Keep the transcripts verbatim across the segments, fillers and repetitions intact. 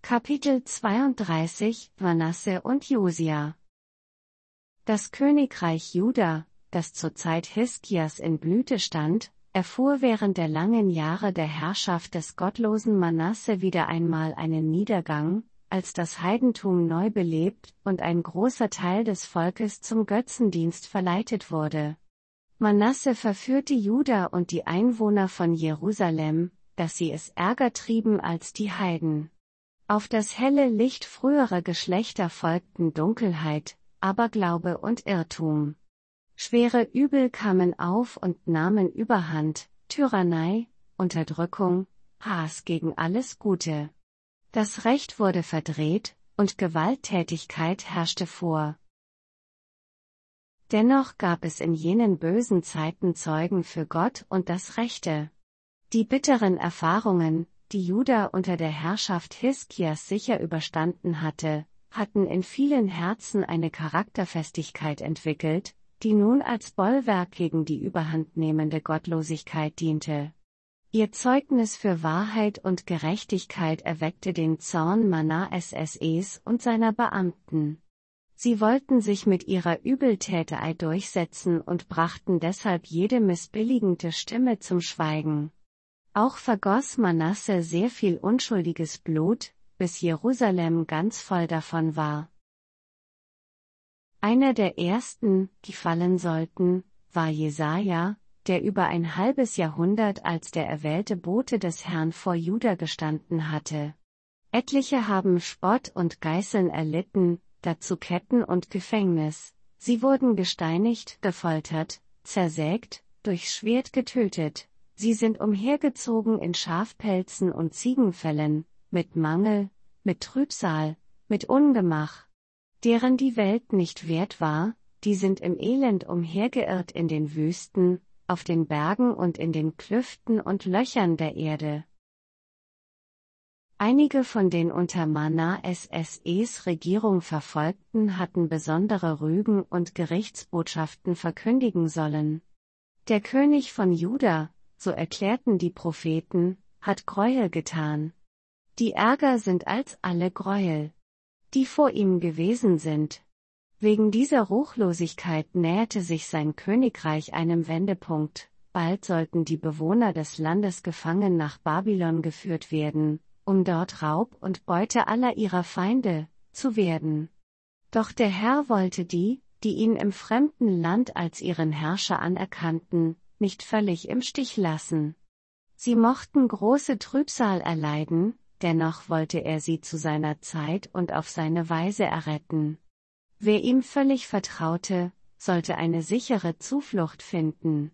Kapitel zweiunddreißig Manasse und Josia. Das Königreich Juda, das zur Zeit Hiskias in Blüte stand, erfuhr während der langen Jahre der Herrschaft des gottlosen Manasse wieder einmal einen Niedergang, als das Heidentum neu belebt und ein großer Teil des Volkes zum Götzendienst verleitet wurde. Manasse verführte Juda und die Einwohner von Jerusalem, dass sie es ärger trieben als die Heiden. Auf das helle Licht früherer Geschlechter folgten Dunkelheit, Aberglaube und Irrtum. Schwere Übel kamen auf und nahmen Überhand, Tyrannei, Unterdrückung, Hass gegen alles Gute. Das Recht wurde verdreht, und Gewalttätigkeit herrschte vor. Dennoch gab es in jenen bösen Zeiten Zeugen für Gott und das Rechte. Die bitteren Erfahrungen, die Juda unter der Herrschaft Hiskias sicher überstanden hatte, hatten in vielen Herzen eine Charakterfestigkeit entwickelt, die nun als Bollwerk gegen die überhandnehmende Gottlosigkeit diente. Ihr Zeugnis für Wahrheit und Gerechtigkeit erweckte den Zorn Manasses und seiner Beamten. Sie wollten sich mit ihrer Übeltäterei durchsetzen und brachten deshalb jede missbilligende Stimme zum Schweigen. Auch vergoss Manasse sehr viel unschuldiges Blut, bis Jerusalem ganz voll davon war. Einer der ersten, die fallen sollten, war Jesaja, der über ein halbes Jahrhundert als der erwählte Bote des Herrn vor Juda gestanden hatte. Etliche haben Spott und Geißeln erlitten, dazu Ketten und Gefängnis. Sie wurden gesteinigt, gefoltert, zersägt, durchs Schwert getötet. Sie sind umhergezogen in Schafpelzen und Ziegenfellen, mit Mangel, mit Trübsal, mit Ungemach, deren die Welt nicht wert war, die sind im Elend umhergeirrt in den Wüsten, auf den Bergen und in den Klüften und Löchern der Erde. Einige von den unter Manasses Regierung Verfolgten hatten besondere Rügen und Gerichtsbotschaften verkündigen sollen. Der König von Juda, so erklärten die Propheten, hat Gräuel getan. Die Ärger sind als alle Gräuel, die vor ihm gewesen sind. Wegen dieser Ruchlosigkeit näherte sich sein Königreich einem Wendepunkt, bald sollten die Bewohner des Landes gefangen nach Babylon geführt werden, um dort Raub und Beute aller ihrer Feinde zu werden. Doch der Herr wollte die, die ihn im fremden Land als ihren Herrscher anerkannten, nicht völlig im Stich lassen. Sie mochten große Trübsal erleiden, dennoch wollte er sie zu seiner Zeit und auf seine Weise erretten. Wer ihm völlig vertraute, sollte eine sichere Zuflucht finden.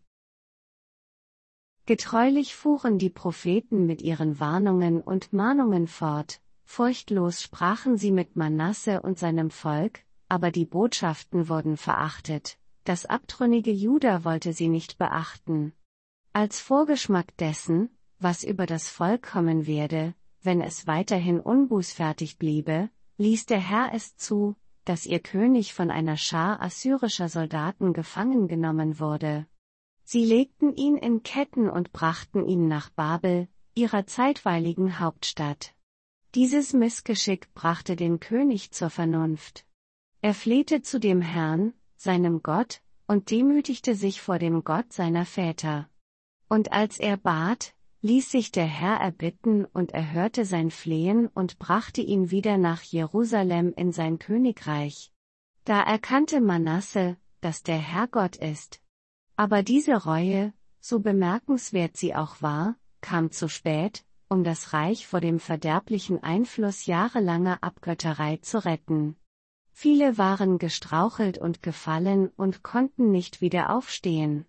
Getreulich fuhren die Propheten mit ihren Warnungen und Mahnungen fort, furchtlos sprachen sie mit Manasse und seinem Volk, aber die Botschaften wurden verachtet. Das abtrünnige Juda wollte sie nicht beachten. Als Vorgeschmack dessen, was über das Volk kommen werde, wenn es weiterhin unbußfertig bliebe, ließ der Herr es zu, dass ihr König von einer Schar assyrischer Soldaten gefangen genommen wurde. Sie legten ihn in Ketten und brachten ihn nach Babel, ihrer zeitweiligen Hauptstadt. Dieses Missgeschick brachte den König zur Vernunft. Er flehte zu dem Herrn, seinem Gott, und demütigte sich vor dem Gott seiner Väter. Und als er bat, ließ sich der Herr erbitten und erhörte sein Flehen und brachte ihn wieder nach Jerusalem in sein Königreich. Da erkannte Manasse, dass der Herr Gott ist. Aber diese Reue, so bemerkenswert sie auch war, kam zu spät, um das Reich vor dem verderblichen Einfluss jahrelanger Abgötterei zu retten. Viele waren gestrauchelt und gefallen und konnten nicht wieder aufstehen.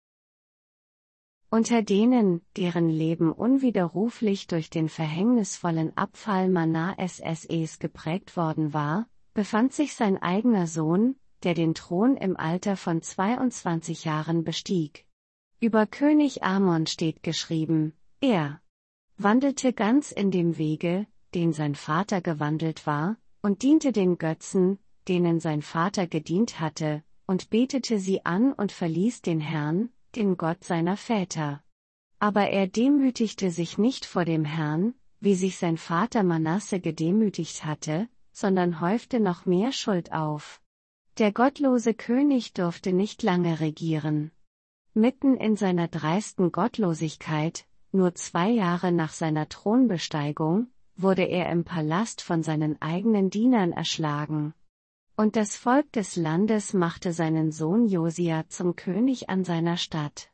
Unter denen, deren Leben unwiderruflich durch den verhängnisvollen Abfall Manasses geprägt worden war, befand sich sein eigener Sohn, der den Thron im Alter von zweiundzwanzig Jahren bestieg. Über König Amon steht geschrieben, er wandelte ganz in dem Wege, den sein Vater gewandelt war, und diente den Götzen, denen sein Vater gedient hatte, und betete sie an und verließ den Herrn, den Gott seiner Väter. Aber er demütigte sich nicht vor dem Herrn, wie sich sein Vater Manasse gedemütigt hatte, sondern häufte noch mehr Schuld auf. Der gottlose König durfte nicht lange regieren. Mitten in seiner dreisten Gottlosigkeit, nur zwei Jahre nach seiner Thronbesteigung, wurde er im Palast von seinen eigenen Dienern erschlagen. Und das Volk des Landes machte seinen Sohn Josia zum König an seiner Statt.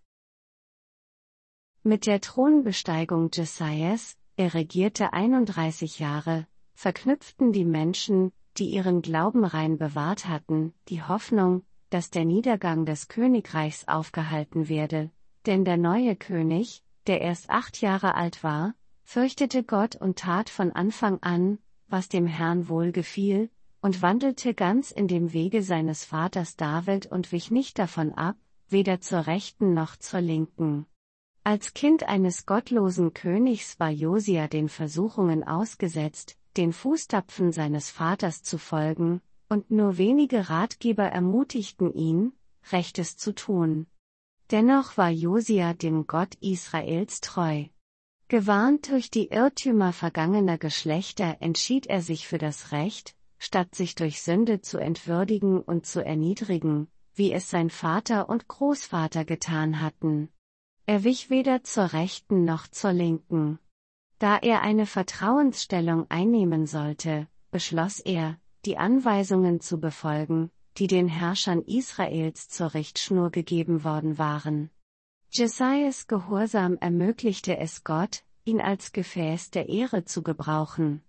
Mit der Thronbesteigung Josias, er regierte einunddreißig Jahre, verknüpften die Menschen, die ihren Glauben rein bewahrt hatten, die Hoffnung, dass der Niedergang des Königreichs aufgehalten werde, denn der neue König, der erst acht Jahre alt war, fürchtete Gott und tat von Anfang an, was dem Herrn wohlgefiel, und wandelte ganz in dem Wege seines Vaters David und wich nicht davon ab, weder zur Rechten noch zur Linken. Als Kind eines gottlosen Königs war Josia den Versuchungen ausgesetzt, den Fußtapfen seines Vaters zu folgen, und nur wenige Ratgeber ermutigten ihn, Rechtes zu tun. Dennoch war Josia dem Gott Israels treu. Gewarnt durch die Irrtümer vergangener Geschlechter entschied er sich für das Recht, statt sich durch Sünde zu entwürdigen und zu erniedrigen, wie es sein Vater und Großvater getan hatten. Er wich weder zur Rechten noch zur Linken. Da er eine Vertrauensstellung einnehmen sollte, beschloss er, die Anweisungen zu befolgen, die den Herrschern Israels zur Richtschnur gegeben worden waren. Josias Gehorsam ermöglichte es Gott, ihn als Gefäß der Ehre zu gebrauchen.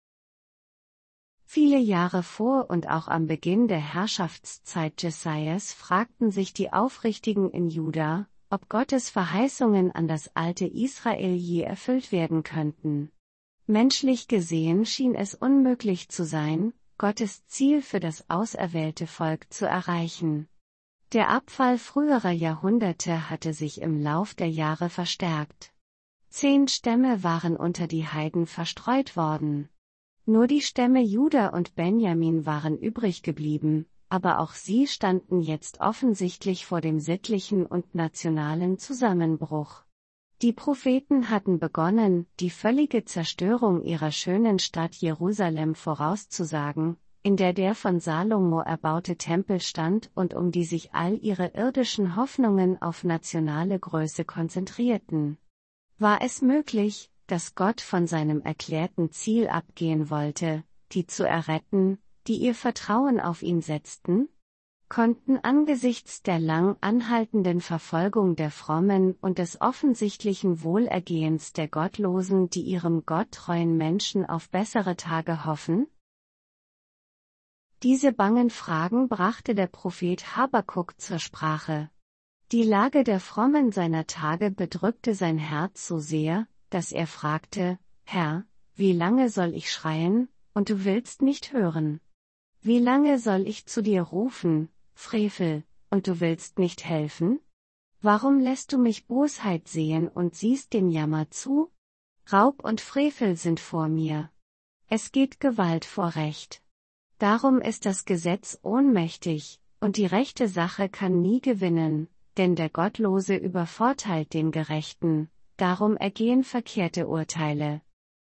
Viele Jahre vor und auch am Beginn der Herrschaftszeit Josias fragten sich die Aufrichtigen in Juda, ob Gottes Verheißungen an das alte Israel je erfüllt werden könnten. Menschlich gesehen schien es unmöglich zu sein, Gottes Ziel für das auserwählte Volk zu erreichen. Der Abfall früherer Jahrhunderte hatte sich im Lauf der Jahre verstärkt. Zehn Stämme waren unter die Heiden verstreut worden. Nur die Stämme Juda und Benjamin waren übrig geblieben, aber auch sie standen jetzt offensichtlich vor dem sittlichen und nationalen Zusammenbruch. Die Propheten hatten begonnen, die völlige Zerstörung ihrer schönen Stadt Jerusalem vorauszusagen, in der der von Salomo erbaute Tempel stand und um die sich all ihre irdischen Hoffnungen auf nationale Größe konzentrierten. War es möglich, dass Gott von seinem erklärten Ziel abgehen wollte, die zu erretten, die ihr Vertrauen auf ihn setzten? Konnten angesichts der lang anhaltenden Verfolgung der Frommen und des offensichtlichen Wohlergehens der Gottlosen die ihrem Gott treuen Menschen auf bessere Tage hoffen? Diese bangen Fragen brachte der Prophet Habakuk zur Sprache. Die Lage der Frommen seiner Tage bedrückte sein Herz so sehr, dass er fragte, Herr, wie lange soll ich schreien, und du willst nicht hören? Wie lange soll ich zu dir rufen, Frevel, und du willst nicht helfen? Warum lässt du mich Bosheit sehen und siehst dem Jammer zu? Raub und Frevel sind vor mir. Es geht Gewalt vor Recht. Darum ist das Gesetz ohnmächtig, und die rechte Sache kann nie gewinnen, denn der Gottlose übervorteilt den Gerechten, darum ergehen verkehrte Urteile.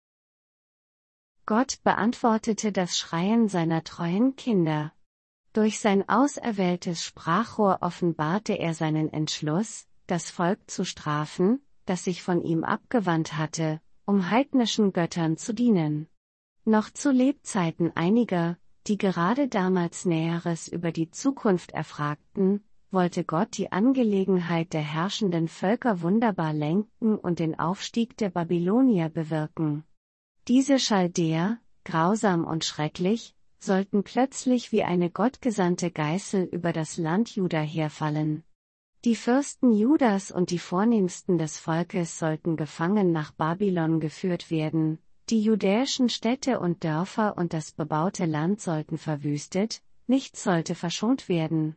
Gott beantwortete das Schreien seiner treuen Kinder. Durch sein auserwähltes Sprachrohr offenbarte er seinen Entschluss, das Volk zu strafen, das sich von ihm abgewandt hatte, um heidnischen Göttern zu dienen. Noch zu Lebzeiten einiger, die gerade damals Näheres über die Zukunft erfragten, wollte Gott die Angelegenheit der herrschenden Völker wunderbar lenken und den Aufstieg der Babylonier bewirken. Diese Chaldäer, grausam und schrecklich, sollten plötzlich wie eine gottgesandte Geißel über das Land Juda herfallen. Die Fürsten Judas und die Vornehmsten des Volkes sollten gefangen nach Babylon geführt werden, die judäischen Städte und Dörfer und das bebaute Land sollten verwüstet, nichts sollte verschont werden.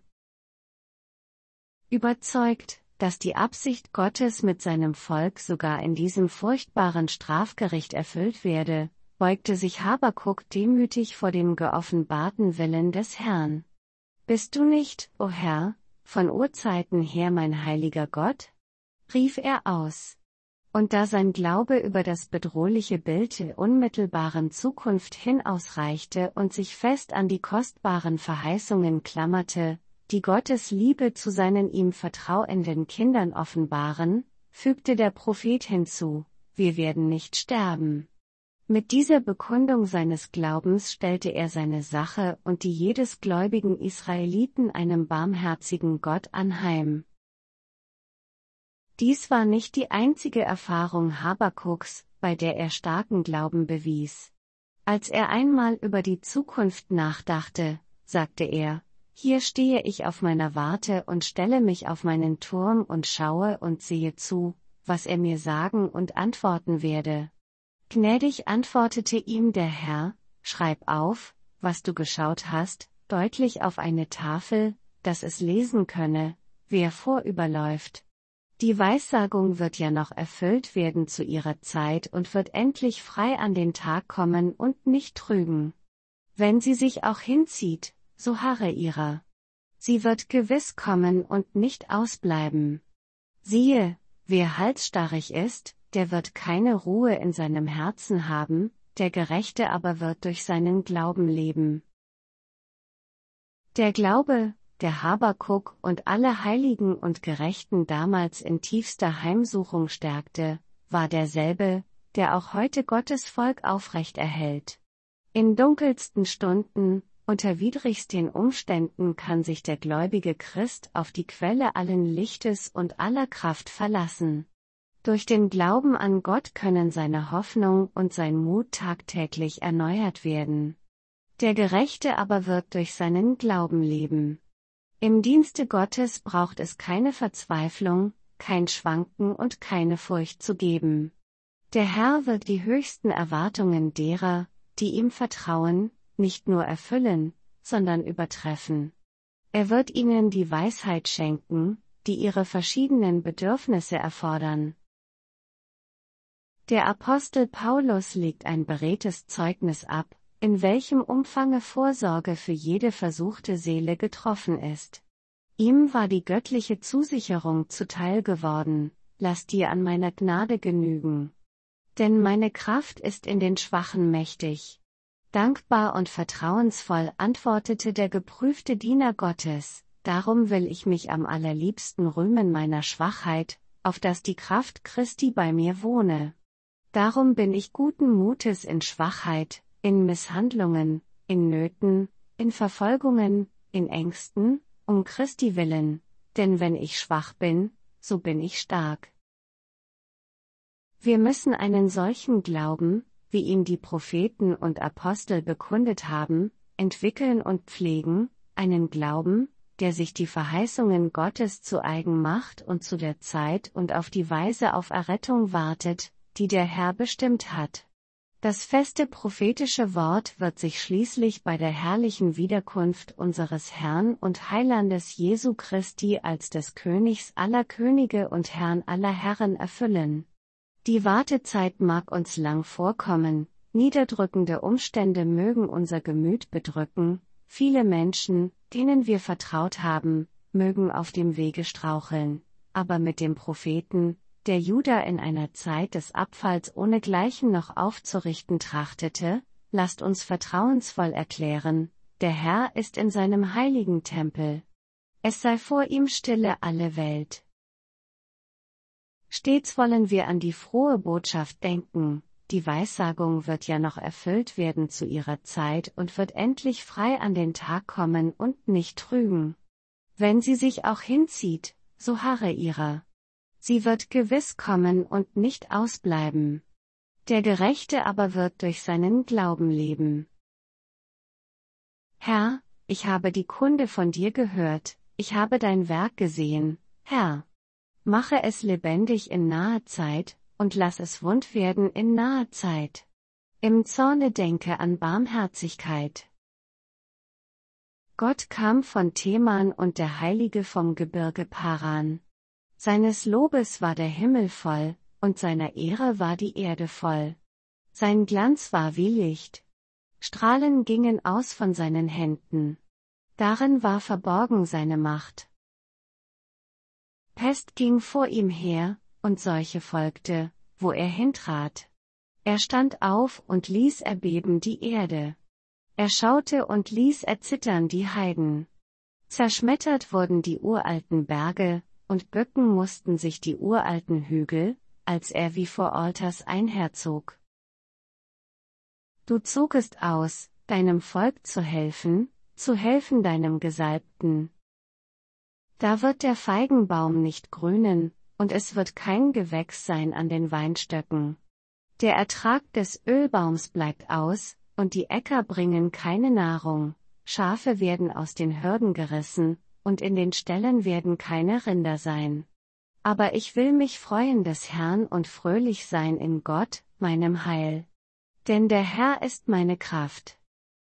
Überzeugt, dass die Absicht Gottes mit seinem Volk sogar in diesem furchtbaren Strafgericht erfüllt werde, beugte sich Habakuk demütig vor dem geoffenbarten Willen des Herrn. Bist du nicht, o Herr, von Urzeiten her mein heiliger Gott? Rief er aus. Und da sein Glaube über das bedrohliche Bild der unmittelbaren Zukunft hin ausreichte und sich fest an die kostbaren Verheißungen klammerte, die Gottes Liebe zu seinen ihm vertrauenden Kindern offenbaren, fügte der Prophet hinzu: Wir werden nicht sterben. Mit dieser Bekundung seines Glaubens stellte er seine Sache und die jedes gläubigen Israeliten einem barmherzigen Gott anheim. Dies war nicht die einzige Erfahrung Habakuks, bei der er starken Glauben bewies. Als er einmal über die Zukunft nachdachte, sagte er: Hier stehe ich auf meiner Warte und stelle mich auf meinen Turm und schaue und sehe zu, was er mir sagen und antworten werde. Gnädig antwortete ihm der Herr: Schreib auf, was du geschaut hast, deutlich auf eine Tafel, dass es lesen könne, wer vorüberläuft. Die Weissagung wird ja noch erfüllt werden zu ihrer Zeit und wird endlich frei an den Tag kommen und nicht trügen. Wenn sie sich auch hinzieht, so harre ihrer. Sie wird gewiss kommen und nicht ausbleiben. Siehe, wer halsstarrig ist, der wird keine Ruhe in seinem Herzen haben, der Gerechte aber wird durch seinen Glauben leben. Der Glaube, der Habakuk und alle Heiligen und Gerechten damals in tiefster Heimsuchung stärkte, war derselbe, der auch heute Gottes Volk aufrecht erhält. In dunkelsten Stunden, unter widrigsten Umständen kann sich der gläubige Christ auf die Quelle allen Lichtes und aller Kraft verlassen. Durch den Glauben an Gott können seine Hoffnung und sein Mut tagtäglich erneuert werden. Der Gerechte aber wird durch seinen Glauben leben. Im Dienste Gottes braucht es keine Verzweiflung, kein Schwanken und keine Furcht zu geben. Der Herr wird die höchsten Erwartungen derer, die ihm vertrauen, nicht nur erfüllen, sondern übertreffen. Er wird ihnen die Weisheit schenken, die ihre verschiedenen Bedürfnisse erfordern. Der Apostel Paulus legt ein beredtes Zeugnis ab, in welchem Umfange Vorsorge für jede versuchte Seele getroffen ist. Ihm war die göttliche Zusicherung zuteil geworden: Lass dir an meiner Gnade genügen. Denn meine Kraft ist in den Schwachen mächtig. Dankbar und vertrauensvoll antwortete der geprüfte Diener Gottes: Darum will ich mich am allerliebsten rühmen meiner Schwachheit, auf dass die Kraft Christi bei mir wohne. Darum bin ich guten Mutes in Schwachheit, in Misshandlungen, in Nöten, in Verfolgungen, in Ängsten, um Christi willen, denn wenn ich schwach bin, so bin ich stark. Wir müssen einen solchen Glauben, wie ihn die Propheten und Apostel bekundet haben, entwickeln und pflegen, einen Glauben, der sich die Verheißungen Gottes zu eigen macht und zu der Zeit und auf die Weise auf Errettung wartet, die der Herr bestimmt hat. Das feste prophetische Wort wird sich schließlich bei der herrlichen Wiederkunft unseres Herrn und Heilandes Jesu Christi als des Königs aller Könige und Herrn aller Herren erfüllen. Die Wartezeit mag uns lang vorkommen, niederdrückende Umstände mögen unser Gemüt bedrücken, viele Menschen, denen wir vertraut haben, mögen auf dem Wege straucheln, aber mit dem Propheten, der Juda in einer Zeit des Abfalls ohnegleichen noch aufzurichten trachtete, lasst uns vertrauensvoll erklären: Der Herr ist in seinem heiligen Tempel. Es sei vor ihm stille alle Welt. Stets wollen wir an die frohe Botschaft denken: Die Weissagung wird ja noch erfüllt werden zu ihrer Zeit und wird endlich frei an den Tag kommen und nicht trügen. Wenn sie sich auch hinzieht, so harre ihrer. Sie wird gewiss kommen und nicht ausbleiben. Der Gerechte aber wird durch seinen Glauben leben. Herr, ich habe die Kunde von dir gehört, ich habe dein Werk gesehen, Herr. Mache es lebendig in naher Zeit, und lass es wund werden in naher Zeit. Im Zorne denke an Barmherzigkeit. Gott kam von Teman und der Heilige vom Gebirge Paran. Seines Lobes war der Himmel voll, und seiner Ehre war die Erde voll. Sein Glanz war wie Licht. Strahlen gingen aus von seinen Händen. Darin war verborgen seine Macht. Pest ging vor ihm her, und Seuche folgte, wo er hintrat. Er stand auf und ließ erbeben die Erde. Er schaute und ließ erzittern die Heiden. Zerschmettert wurden die uralten Berge, und bücken mussten sich die uralten Hügel, als er wie vor Altars einherzog. Du zogest aus, deinem Volk zu helfen, zu helfen deinem Gesalbten. Da wird der Feigenbaum nicht grünen, und es wird kein Gewächs sein an den Weinstöcken. Der Ertrag des Ölbaums bleibt aus, und die Äcker bringen keine Nahrung, Schafe werden aus den Hürden gerissen, und in den Ställen werden keine Rinder sein. Aber ich will mich freuen des Herrn und fröhlich sein in Gott, meinem Heil. Denn der Herr ist meine Kraft.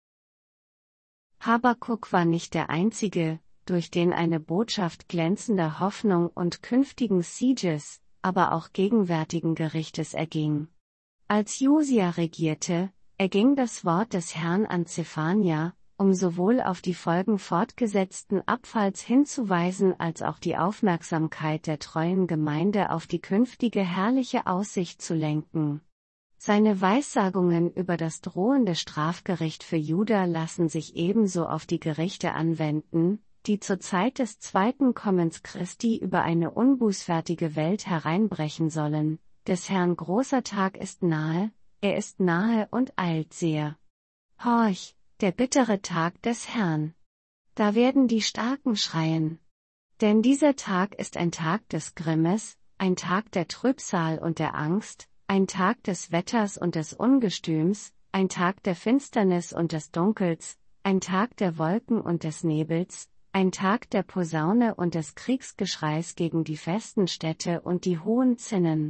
Habakuk war nicht der Einzige, durch den eine Botschaft glänzender Hoffnung und künftigen Sieges, aber auch gegenwärtigen Gerichtes erging. Als Josia regierte, erging das Wort des Herrn an Zephania, um sowohl auf die Folgen fortgesetzten Abfalls hinzuweisen als auch die Aufmerksamkeit der treuen Gemeinde auf die künftige herrliche Aussicht zu lenken. Seine Weissagungen über das drohende Strafgericht für Juda lassen sich ebenso auf die Gerichte anwenden, die zur Zeit des zweiten Kommens Christi über eine unbußfertige Welt hereinbrechen sollen. Des Herrn großer Tag ist nahe, er ist nahe und eilt sehr. Horch, der bittere Tag des Herrn. Da werden die Starken schreien. Denn dieser Tag ist ein Tag des Grimmes, ein Tag der Trübsal und der Angst, ein Tag des Wetters und des Ungestüms, ein Tag der Finsternis und des Dunkels, ein Tag der Wolken und des Nebels, ein Tag der Posaune und des Kriegsgeschreis gegen die festen Städte und die hohen Zinnen.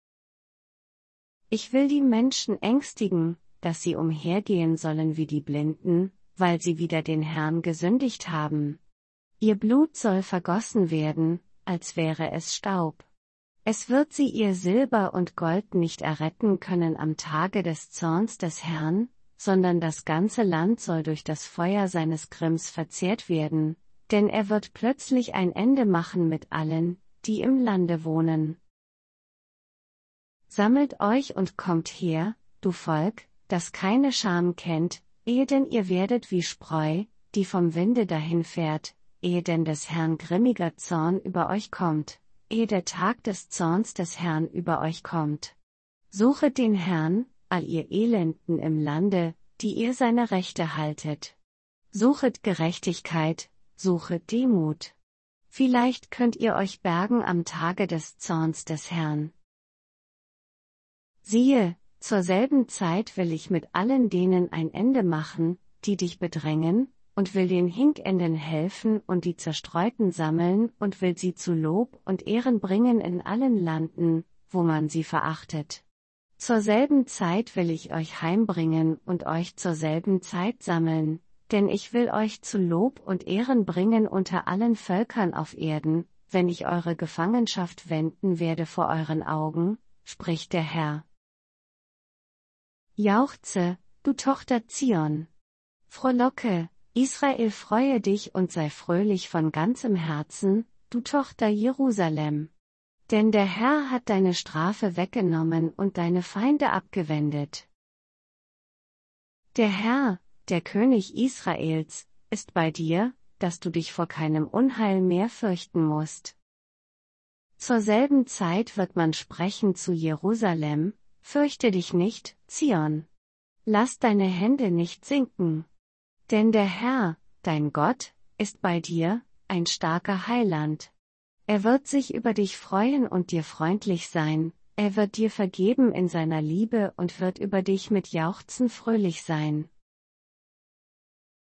Ich will die Menschen ängstigen, dass sie umhergehen sollen wie die Blinden, weil sie wider den Herrn gesündigt haben. Ihr Blut soll vergossen werden, als wäre es Staub. Es wird sie ihr Silber und Gold nicht erretten können am Tage des Zorns des Herrn, sondern das ganze Land soll durch das Feuer seines Grimms verzehrt werden, denn er wird plötzlich ein Ende machen mit allen, die im Lande wohnen. Sammelt euch und kommt her, du Volk, das keine Scham kennt, ehe denn ihr werdet wie Spreu, die vom Winde dahinfährt, ehe denn des Herrn grimmiger Zorn über euch kommt, ehe der Tag des Zorns des Herrn über euch kommt. Suchet den Herrn, all ihr Elenden im Lande, die ihr seine Rechte haltet. Suchet Gerechtigkeit, suchet Demut. Vielleicht könnt ihr euch bergen am Tage des Zorns des Herrn. Siehe, zur selben Zeit will ich mit allen denen ein Ende machen, die dich bedrängen, und will den Hinkenden helfen und die Zerstreuten sammeln und will sie zu Lob und Ehren bringen in allen Landen, wo man sie verachtet. Zur selben Zeit will ich euch heimbringen und euch zur selben Zeit sammeln, denn ich will euch zu Lob und Ehren bringen unter allen Völkern auf Erden, wenn ich eure Gefangenschaft wenden werde vor euren Augen, spricht der Herr. Jauchze, du Tochter Zion. Frohlocke, Israel, freue dich und sei fröhlich von ganzem Herzen, du Tochter Jerusalem. Denn der Herr hat deine Strafe weggenommen und deine Feinde abgewendet. Der Herr, der König Israels, ist bei dir, dass du dich vor keinem Unheil mehr fürchten musst. Zur selben Zeit wird man sprechen zu Jerusalem: Fürchte dich nicht, Zion. Lass deine Hände nicht sinken. Denn der Herr, dein Gott, ist bei dir, ein starker Heiland. Er wird sich über dich freuen und dir freundlich sein, er wird dir vergeben in seiner Liebe und wird über dich mit Jauchzen fröhlich sein.